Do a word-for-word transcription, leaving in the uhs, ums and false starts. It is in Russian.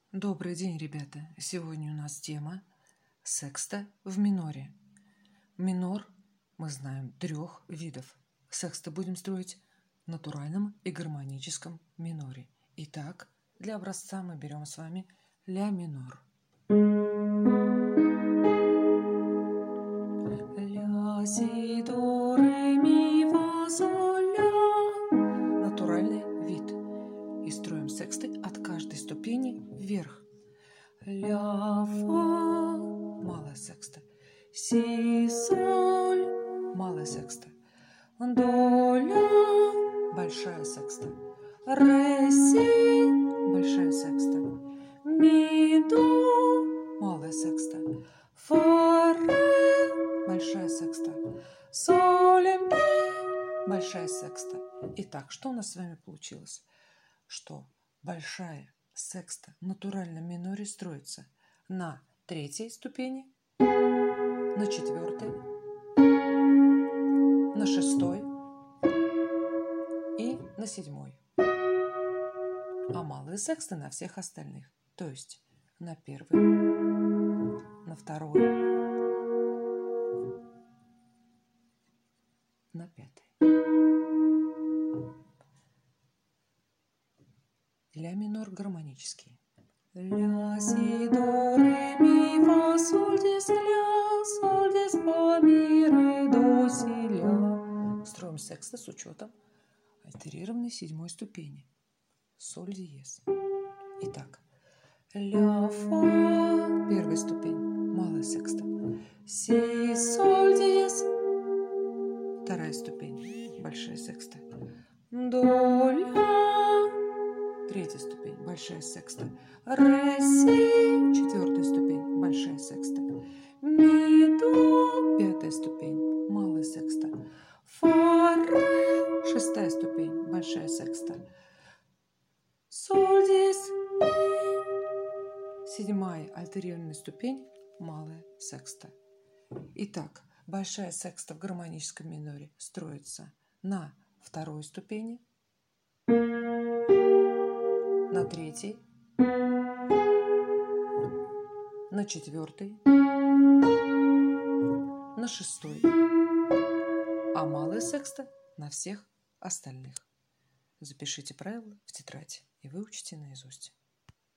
Добрый день, ребята! Сегодня у нас тема секста в миноре. Минор мы знаем трех видов. Секста будем строить в натуральном и гармоническом миноре. Итак, для образца мы берем с вами ля минор. Ля, си, до, ре, ми, фа, соль, ля. Натуральный вид. И строим сексты от каждой ступени вверх. Ля, фа, малая секста. Си, соль, малая секста. До, ля, большая секста. Ре, си, большая секста. Ми, до, малая секста. Фа, ре, большая секста. Соль, ми, большая секста. Итак, что у нас с вами получилось? Что большая секста в натуральном миноре строится на третьей ступени, на четвертой, на шестой и на седьмой. А малые сексты на всех остальных. То есть на первой, на второй, на пятой. Ля минор гармонический. Ля, си, до, ре, ми, фа, соль, дис, ля, соль, дис, фа, ми, ре, до, си, ля. Строим сексты с учетом альтерированной седьмой ступени. Соль, диез. Итак, ля, фа, первая ступень, малая секста. Си, соль, диез, вторая ступень, большая секста. До, ля, третья ступень, большая секста. Ре, си, четвертая ступень, большая секста. Ми, до, пятая ступень, малая секста. Фа, ре, шестая ступень, большая секста. Соль, дис, ми, седьмая альтерированная ступень, малая секста. Итак, большая секста в гармоническом миноре строится на второй ступени, на третьей, на четвертой, на шестой, а малая секста на всех остальных. Запишите правила в тетрадь и выучите наизусть.